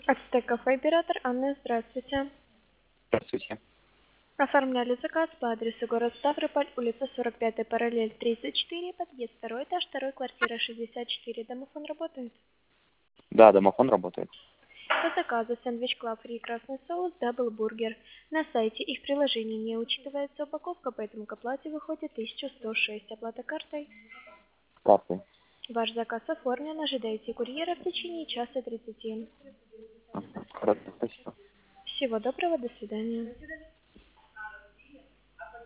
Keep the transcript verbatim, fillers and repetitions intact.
Ацтек кафе, оператор Анна, здравствуйте. Здравствуйте. Оформляли заказ по адресу город Ставрополь, улица сорок пятая, параллель тридцать четыре, подъезд второй этаж, второй квартира шестьдесят четыре. Домофон работает? Да, домофон работает. По заказу сэндвич Клаб Фри красный соус, дабл бургер. На сайте и в приложении не учитывается упаковка, поэтому к оплате выходит тысяча сто шесть. Оплата картой. Карты. Ваш заказ оформлен, ожидайте курьера в течение часа тридцати. Ага. Хорошо, спасибо. Всего доброго, до свидания.